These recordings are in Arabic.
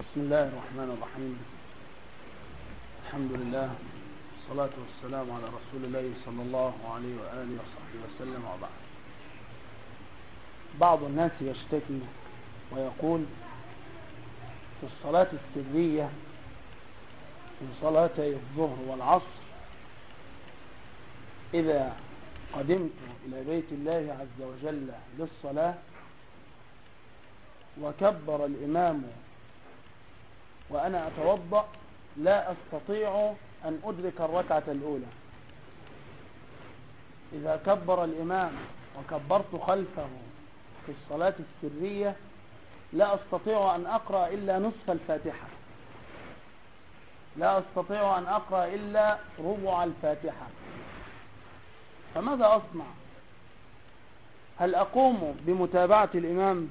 بسم الله الرحمن الرحيم. الحمد لله والصلاة والسلام على رسول الله صلى الله عليه وآله وصحبه وسلم وبعد. بعض الناس يشتكي ويقول في الصلاة السرية من صلاتي الظهر والعصر إذا قدمت إلى بيت الله عز وجل للصلاة وكبر الإمام وأنا أتوضأ لا أستطيع أن أدرك الركعة الأولى. إذا كبر الإمام وكبرت خلفه في الصلاة السرية لا أستطيع أن أقرأ إلا نصف الفاتحة، لا أستطيع أن أقرأ إلا ربع الفاتحة. فماذا أصنع؟ هل أقوم بمتابعة الإمام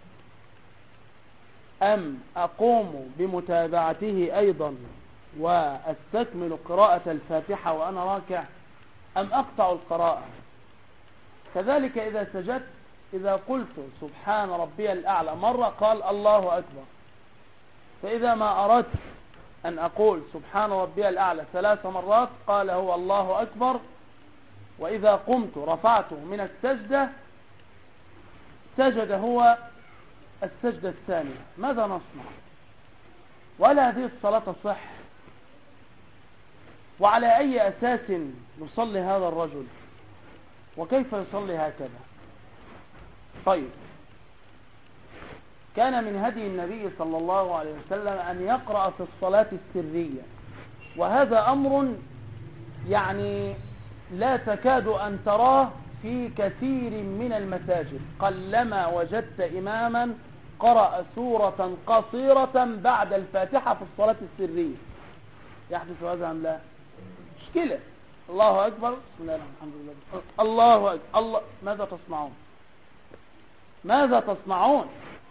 أم أقوم بمتابعته أيضا وأستكمل قراءة الفاتحة وأنا راكع أم أقطع القراءة؟ كذلك إذا سجدت، إذا قلت سبحان ربي الأعلى مرة قال الله أكبر، فإذا ما أردت أن أقول سبحان ربي الأعلى 3 مرات قال هو الله أكبر، وإذا قمت رفعته من السجدة سجد هو السجدة الثانية. ماذا نصنع؟ ولا هذه الصلاة تصح؟ وعلى أي أساس يصلي هذا الرجل؟ وكيف يصلي هكذا؟ طيب، كان من هدي النبي صلى الله عليه وسلم أن يقرأ في الصلاة السرية، وهذا أمر يعني لا تكاد أن تراه في كثير من المساجد. قلما وجدت إماما قرأ سورة قصيرة بعد الفاتحة في الصلاة السرية. يحدث هذا أم لا؟ مشكلة. الله أكبر، بسم الله الحمد لله، الله أكبر، الله. ماذا تصنعون؟ ماذا تصنعون؟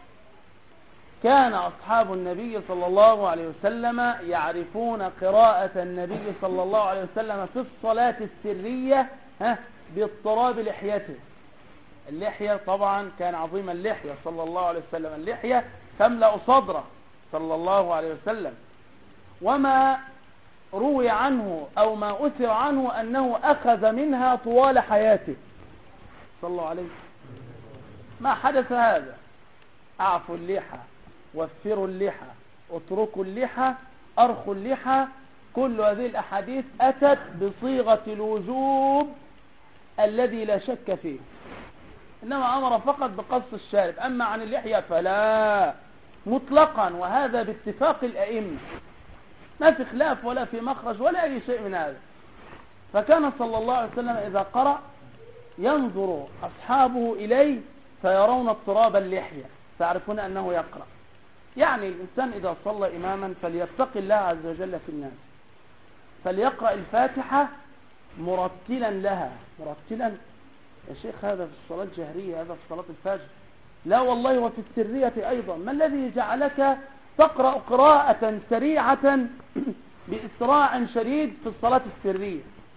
كان أصحاب النبي صلى الله عليه وسلم يعرفون قراءة النبي صلى الله عليه وسلم في الصلاة السرية باضطراب لحيته. اللحية طبعا كان عظيم اللحية صلى الله عليه وسلم، اللحية تملأ صدره صلى الله عليه وسلم، وما روي عنه أو ما أثر عنه أنه أخذ منها طوال حياته صلى الله عليه وسلم. ما حدث هذا؟ أعفوا اللحى، وفروا اللحى، اتركوا اللحى، أرخوا اللحى. كل هذه الأحاديث أتت بصيغة الوجوب الذي لا شك فيه، إنما أمر فقط بقص الشارب. أما عن اللحية فلا مطلقا، وهذا باتفاق الأئمة، لا في خلاف ولا في مخرج ولا أي شيء من هذا. فكان صلى الله عليه وسلم إذا قرأ ينظر أصحابه إليه فيرون اضطراب اللحية، فيعرفون أنه يقرأ. يعني الإنسان إذا صلى إماما فليتق الله عز وجل في الناس، فليقرأ الفاتحة مرتلا لها. مرتلا يا شيخ، هذا في الصلاة الجهرية، هذا في صلاة الفجر. لا والله، وفي السرية أيضا. ما الذي جعلك تقرأ قراءة سريعة بإسراع شديد في الصلاة السرية؟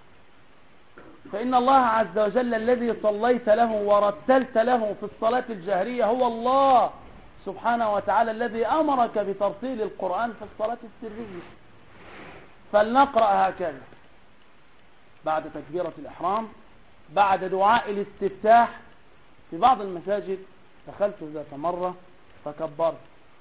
فإن الله عز وجل الذي صليت له ورتلت له في الصلاة الجهرية هو الله سبحانه وتعالى الذي أمرك بترتيل القرآن في الصلاة السرية. فلنقرأ هكذا بعد تكبيرة الإحرام، بعد دعاء الاستفتاح. في بعض المساجد دخلت ذات مرة فكبرت،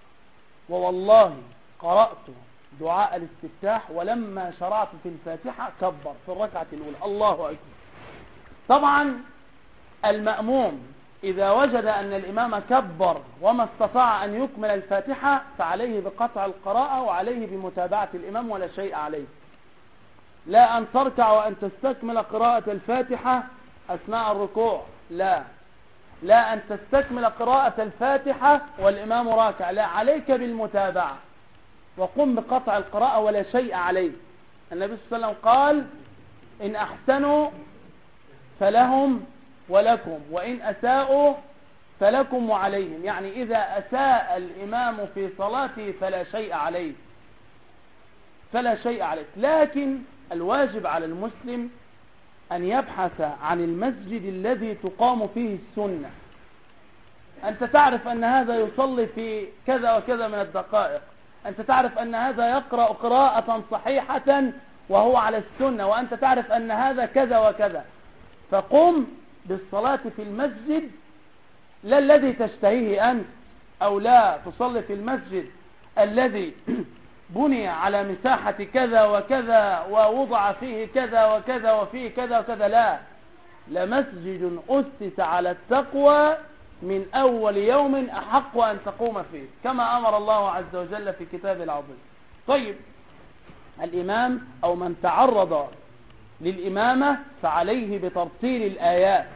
ووالله قرأت دعاء الاستفتاح ولما شرعت في الفاتحة كبر في الركعة الأولى الله أكبر. طبعا المأموم إذا وجد أن الإمام كبر وما استطاع أن يكمل الفاتحة فعليه بقطع القراءة وعليه بمتابعة الإمام ولا شيء عليه. لا أن تركع وأن تستكمل قراءة الفاتحة أثناء الركوع، لا أن تستكمل قراءة الفاتحة والإمام راكع، لا، عليك بالمتابعة وقم بقطع القراءة ولا شيء عليه. النبي صلى الله عليه وسلم قال إن أحسنوا فلهم ولكم، وإن أساءوا فلكم وعليهم. يعني إذا أساء الإمام في صلاته فلا شيء عليه، فلا شيء عليه. لكن الواجب على المسلم أن يبحث عن المسجد الذي تقام فيه السنة. أنت تعرف أن هذا يصلي في كذا وكذا من الدقائق، أنت تعرف أن هذا يقرأ قراءة صحيحة وهو على السنة، وأنت تعرف أن هذا كذا وكذا، فقم بالصلاة في المسجد لا الذي تشتهيه أنت، أو لا تصلي في المسجد الذي بني على مساحة كذا وكذا ووضع فيه كذا وكذا وفيه كذا وكذا، لا، لمسجد أسس على التقوى من أول يوم أحق أن تقوم فيه، كما أمر الله عز وجل في كتابه العظيم. طيب، الإمام أو من تعرض للإمامة فعليه بترتيل الآيات،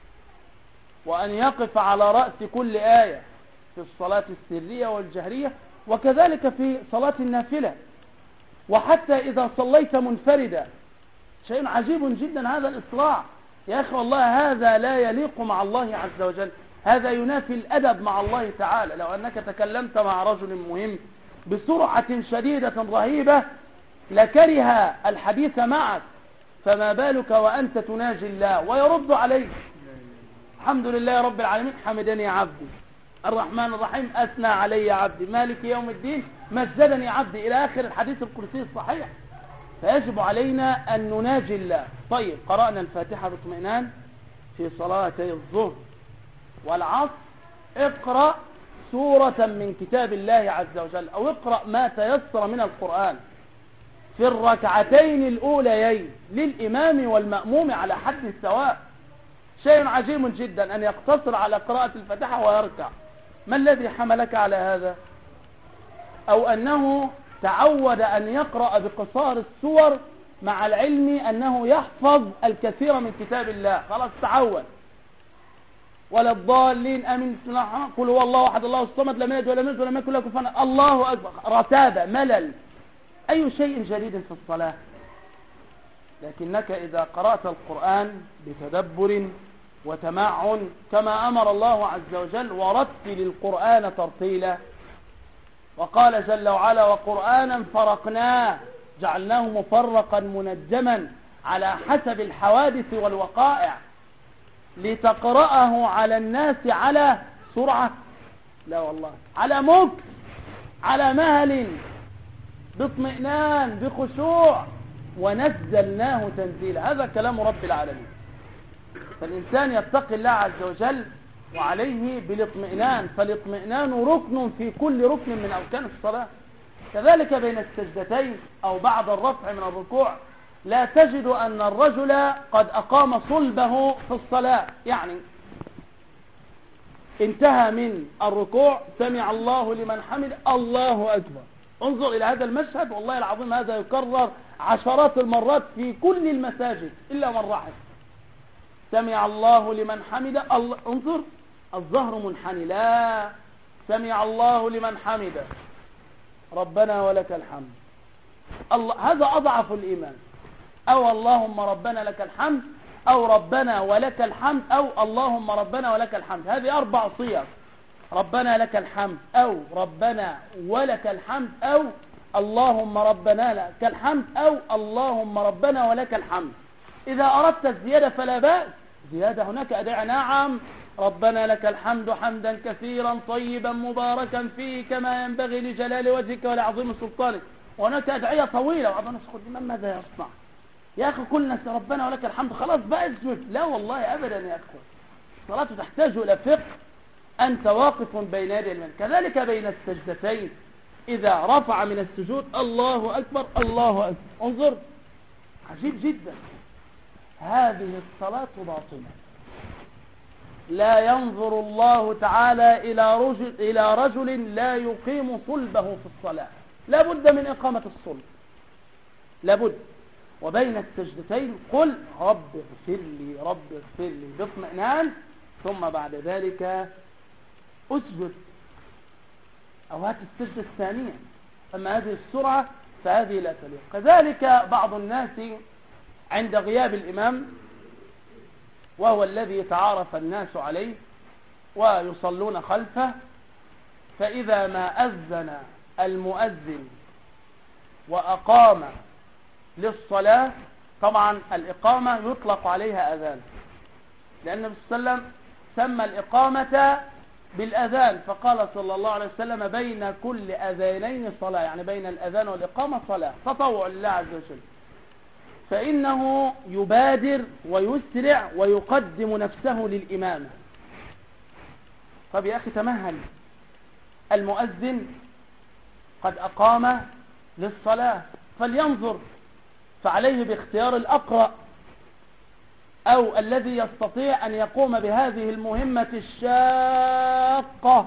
وأن يقف على رأس كل آية في الصلاة السرية والجهرية، وكذلك في صلاة النافلة، وحتى إذا صليت منفردا. شيء عجيب جدا هذا الإسراع يا أخي، والله هذا لا يليق مع الله عز وجل، هذا ينافي الأدب مع الله تعالى. لو أنك تكلمت مع رجل مهم بسرعة شديدة رهيبة لكره الحديث معك، فما بالك وأنت تناجي الله ويرد عليك. الحمد لله رب العالمين حمدني عبدي، الرحمن الرحيم أثنى علي عبدي، مالك يوم الدين مجدني عبدي، إلى آخر الحديث القدسي الصحيح. فيجب علينا أن نناجي الله. طيب، قرأنا الفاتحة باطمئنان في صلاتي الظهر والعصر، اقرأ سورة من كتاب الله عز وجل، أو اقرأ ما تيسر من القرآن في الركعتين الأوليين للإمام والمأموم على حد سواء. شيء عجيب جدا أن يقتصر على قراءة الفاتحة ويركع. ما الذي حملك على هذا؟ أو أنه تعود أن يقرأ بقصار السور مع العلم أنه يحفظ الكثير من كتاب الله، خلاص تعود. ولا الضالين امين، قل هو الله احد الله الصمد لم يلد ولم يولد ولم يكن له كفوا، الله اكبر، رتابه، ملل، اي شيء جديد في الصلاه. لكنك اذا قرات القران بتدبر وتمعن كما امر الله عز وجل، ورتل القران ترتيلا، وقال جل وعلا وقرانا فرقناه جعلناه مفرقا منجما على حسب الحوادث والوقائع لتقرأه على الناس على سرعة، لا والله، على مكث، على مهل، باطمئنان، بخشوع، ونزلناه تنزيلا. هذا كلام رب العالمين. فالإنسان يتقي الله عز وجل وعليه بالاطمئنان، فالاطمئنان ركن في كل ركن من أركان الصلاة. كذلك بين السجدتين أو بعد الرفع من الركوع لا تجد أن الرجل قد أقام صلبه في الصلاة، يعني انتهى من الركوع سمع الله لمن حمد الله أكبر. انظر إلى هذا المشهد، والله العظيم هذا يكرر عشرات المرات في كل المساجد إلا من رحم. سمع الله لمن حمد الله، انظر الظهر منحني، لا، سمع الله لمن حمد ربنا ولك الحمد، الله، هذا أضعف الإيمان. أو اللهم ربنا لك الحمد، أو ربنا ولك الحمد، أو اللهم ربنا ولك الحمد. هذه 4 صيغ، ربنا لك الحمد، أو ربنا ولك الحمد، أو اللهم ربنا لك الحمد، أو اللهم ربنا ولك الحمد. إذا أردت الزيادة فلا بأس، زيادة هناك أدعى، نعم، ربنا لك الحمد حمدا كثيرا طيبا مباركا فيه كما ينبغي لجلال وجهك ولعظيم سلطانك. وهناك أدعية طويلة، وبعض الناس يقول الإمام ماذا يصنع يا أخي؟ قلنا ربنا ولك الحمد، خلاص بقى اسجد. لا والله أبدا يا أخي، الصلاة تحتاج إلى فقه، أنت واقف بين يدي الملك. كذلك بين السجدتين إذا رفع من السجود الله أكبر الله أكبر. انظر، عجيب جدا، هذه الصلاة باطنة. لا ينظر الله تعالى إلى رجل لا يقيم صلبه في الصلاة، لا بد من إقامة الصلب، لا بد. وبين السجدتين قل رب اغفر لي رب اغفر لي باطمئنان، ثم بعد ذلك اسجد أو هات السجدة الثانية. أما هذه السرعة فهذه لا تليق. كذلك بعض الناس عند غياب الإمام، وهو الذي يتعارف الناس عليه ويصلون خلفه، فإذا ما أذن المؤذن وأقام للصلاة، طبعا الإقامة يطلق عليها أذان، لأن النبي صلى الله عليه وسلم سمى الإقامة بالأذان، فقال صلى الله عليه وسلم بين كل أذانين صلاة، يعني بين الأذان والإقامة صلاة تطوع لله عز وجل، فإنه يبادر ويسرع ويقدم نفسه للإمامة. طب يا أخي تمهل، المؤذن قد أقام للصلاة فلينظر، فعليه باختيار الأقرأ أو الذي يستطيع أن يقوم بهذه المهمة الشاقة.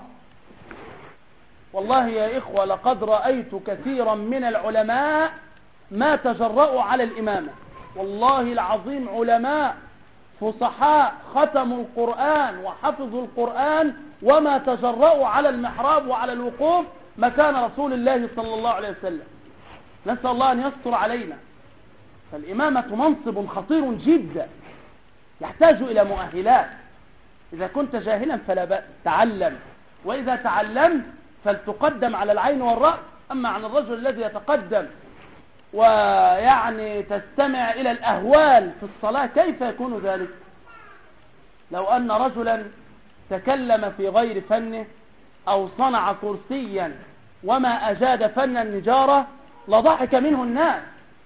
والله يا إخوة لقد رأيت كثيرا من العلماء ما تجرؤوا على الإمامة، والله العظيم علماء فصحاء ختموا القرآن وحفظوا القرآن وما تجرؤوا على المحراب وعلى الوقوف مكان رسول الله صلى الله عليه وسلم. نسأل الله أن يستر علينا. فالإمامة منصب خطير جدا يحتاج إلى مؤهلات. إذا كنت جاهلا فلا بأس تعلم، وإذا تعلمت فلتقدم على العين والرأس. أما عن الرجل الذي يتقدم ويعني تستمع إلى الأهوال في الصلاة كيف يكون ذلك؟ لو أن رجلا تكلم في غير فنه أو صنع كرسيا وما أجاد فن النجارة لضحك منه الناس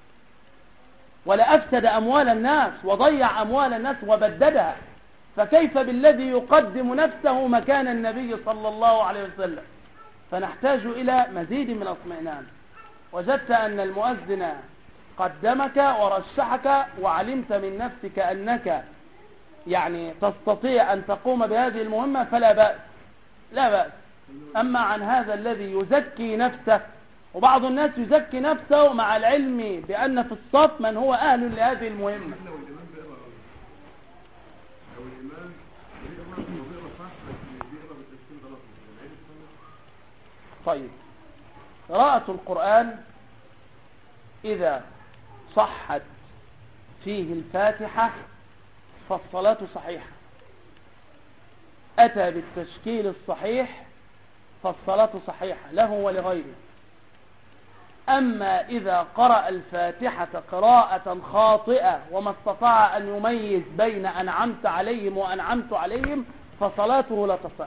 ولأفسد أموال الناس وضيع أموال الناس وبددها، فكيف بالذي يقدم نفسه مكان النبي صلى الله عليه وسلم؟ فنحتاج إلى مزيد من الاطمئنان. وجدت أن المؤذن قدمك ورشحك وعلمت من نفسك أنك يعني تستطيع أن تقوم بهذه المهمة فلا بأس، لا بأس. أما عن هذا الذي يزكي نفسه، وبعض الناس يزكي نفسه مع العلم بأن في الصف من هو أهل لهذه المهمة. طيب، قراءة القرآن إذا صحت فيه الفاتحة فالصلاة صحيحة، أتى بالتشكيل الصحيح فالصلاة صحيحة له ولغيره. أما إذا قرأ الفاتحة قراءة خاطئة وما استطاع أن يميز بين أنعمت عليهم وأنعمت عليهم فصلاته لا تصح،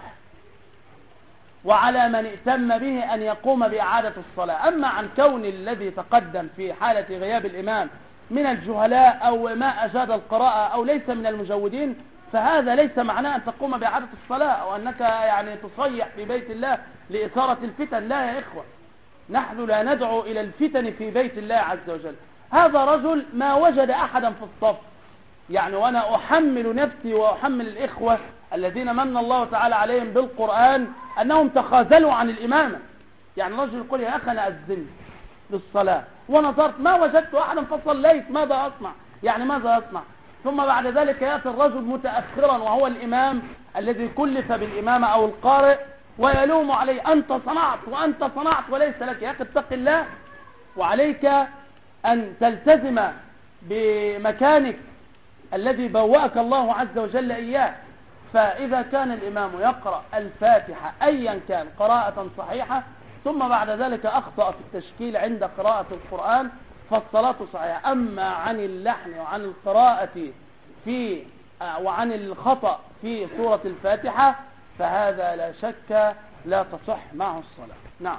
وعلى من ائتم به أن يقوم بإعادة الصلاة. أما عن كون الذي تقدم في حالة غياب الإمام من الجهلاء أو ما أجاد القراءة أو ليس من المجودين فهذا ليس معناه أن تقوم بإعادة الصلاة أو أنك يعني تصيح في بيت الله لإثارة الفتن. لا يا إخوة، نحن لا ندعو إلى الفتن في بيت الله عز وجل. هذا رجل ما وجد أحدا في الصف، يعني وأنا أحمل نفسي وأحمل الإخوة الذين من الله تعالى عليهم بالقرآن أنهم تخاذلوا عن الإمامة. يعني رجل يقول يا أخي أنا أذنت للصلاة ونظرت ما وجدت أحدا فصليت، ماذا أصنع؟ يعني ماذا أصنع؟ ثم بعد ذلك يأتي الرجل متأخرا وهو الإمام الذي كلف بالإمامة أو القارئ ويلوم عليه أنت صنعت وأنت صنعت وليس لك. يا أخي اتق الله، وعليك أن تلتزم بمكانك الذي بوأك الله عز وجل إياه. فإذا كان الإمام يقرأ الفاتحة أيا كان قراءة صحيحة ثم بعد ذلك أخطأ في التشكيل عند قراءة القرآن فالصلاة صحيحة. أما عن اللحن وعن القراءة وعن الخطأ في سورة الفاتحة فهذا لا شك لا تصح معه الصلاة. نعم،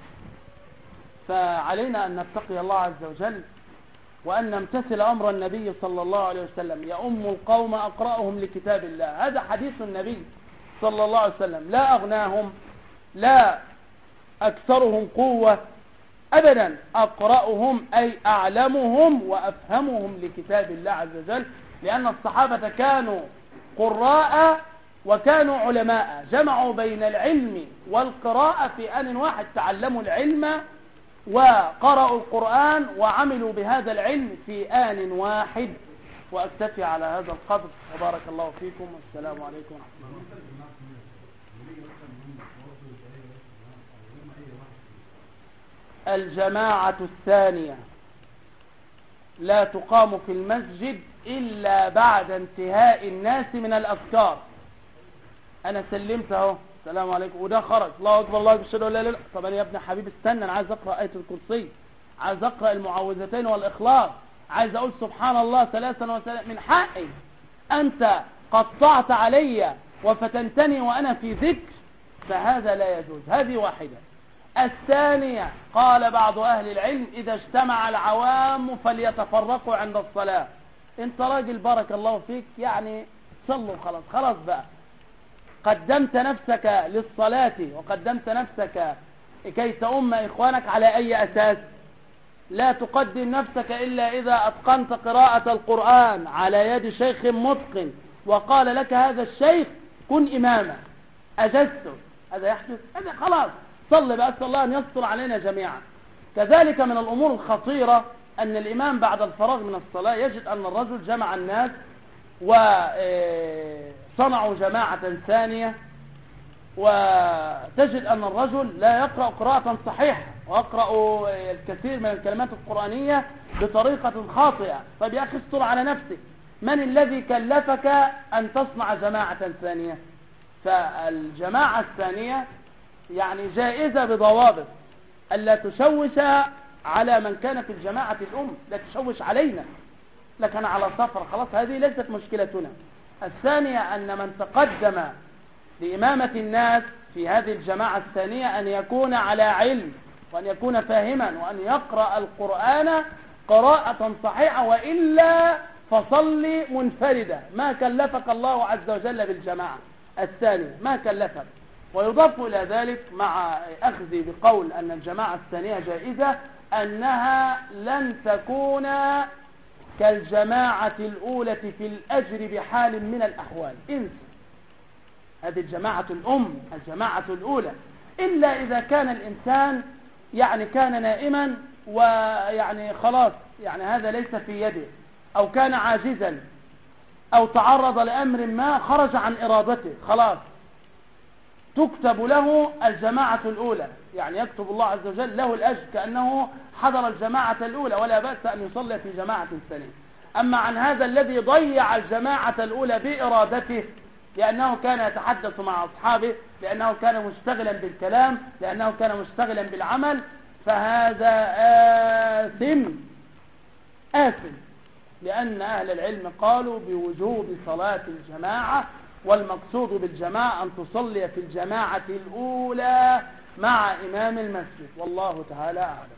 فعلينا أن نتقي الله عز وجل وأن نمتثل أمر النبي صلى الله عليه وسلم. يؤم القوم أقرأهم لكتاب الله، هذا حديث النبي صلى الله عليه وسلم. لا أغناهم، لا أكثرهم قوة أبدا، أقرأهم أي أعلمهم وأفهمهم لكتاب الله عز وجل، لأن الصحابة كانوا قراء وكانوا علماء، جمعوا بين العلم والقراءة في آن واحد، تعلموا العلم وقرأوا القرآن وعملوا بهذا العلم في آن واحد. وأكتفي على هذا القدر، وبارك الله فيكم، والسلام عليكم ورحمة الله. الجماعة الثانية لا تقام في المسجد إلا بعد انتهاء الناس من الأذكار. أنا سلمت اهو السلام عليكم وده خرج الله أكبر الله أكبر أشهد أن لا إله إلا الله. طب أنا يا ابن حبيبي استنى، أنا عايز أقرأ آية الكرسي، عايز أقرأ المعوذتين والإخلاص، عايز أقول سبحان الله 33 من حقي. أنت قطعت علي وفتنتني وأنا في ذكر، فهذا لا يجوز. هذه واحدة. الثانية قال بعض أهل العلم إذا اجتمع العوام فليتفرقوا عند الصلاة. انت راجل بارك الله فيك يعني صلوا خلاص بقى، قدمت نفسك للصلاة وقدمت نفسك كي تؤم إخوانك على أي أساس؟ لا تقدم نفسك إلا إذا أتقنت قراءة القرآن على يد شيخ متقن وقال لك هذا الشيخ كن إماما، أجزته. هذا يحدث، هذا خلاص صل بقى، أسأل الله أن يستر علينا جميعا. كذلك من الأمور الخطيرة أن الإمام بعد الفراغ من الصلاة يجد أن الرجل جمع الناس وصنعوا جماعة ثانية، وتجد أن الرجل لا يقرأ قراءة صحيحة ويقرأ الكثير من الكلمات القرآنية بطريقة خاطئة. طيب يا أخي استر على نفسك، من الذي كلفك أن تصنع جماعة ثانية؟ فالجماعة الثانية يعني جائزة بضوابط، ألا تشوش على من كان في الجماعة الأم، لا تشوش علينا، لكن على سفر خلاص هذه ليست مشكلتنا. الثانية أن من تقدم لإمامة الناس في هذه الجماعة الثانية أن يكون على علم وأن يكون فاهما وأن يقرأ القرآن قراءة صحيحة، وإلا فصل منفردة. ما كلفك الله عز وجل بالجماعة الثانية، ما كلفك. ويضاف إلى ذلك مع أخذي بقول أن الجماعة الثانية جائزة أنها لن تكون كالجماعة الأولى في الأجر بحال من الأحوال. انسى هذه الجماعة الأم، الجماعة الأولى، إلا إذا كان الإنسان يعني كان نائما ويعني خلاص يعني هذا ليس في يده، أو كان عاجزا، أو تعرض لأمر ما خرج عن إرادته، خلاص تكتب له الجماعة الأولى، يعني يكتب الله عز وجل له الأجر كأنه حضر الجماعة الأولى، ولا بأس أن يصلي في جماعة ثانية. أما عن هذا الذي ضيع الجماعة الأولى بإرادته، لأنه كان يتحدث مع أصحابه، لأنه كان مشتغلا بالكلام، لأنه كان مشتغلا بالعمل، فهذا آثم، لأن أهل العلم قالوا بوجوب صلاة الجماعة، والمقصود بالجماعة أن تصلي في الجماعة الأولى مع إمام المسجد، والله تعالى أعلم.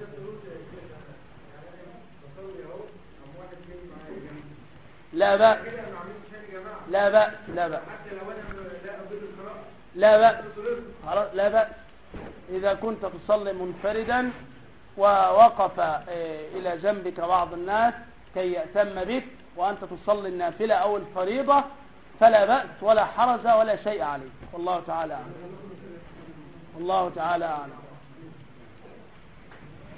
لا بأس، لا بأس، لا بأس، لا بأس، لا بأس. إذا كنت تصلي منفردا ووقف إلى جنبك بعض الناس كي يأتم بك وأنت تصلي النافلة أو الفريضة فلا بأس ولا حرج ولا شيء عليك، والله تعالى أعلم. والله تعالى أعلم.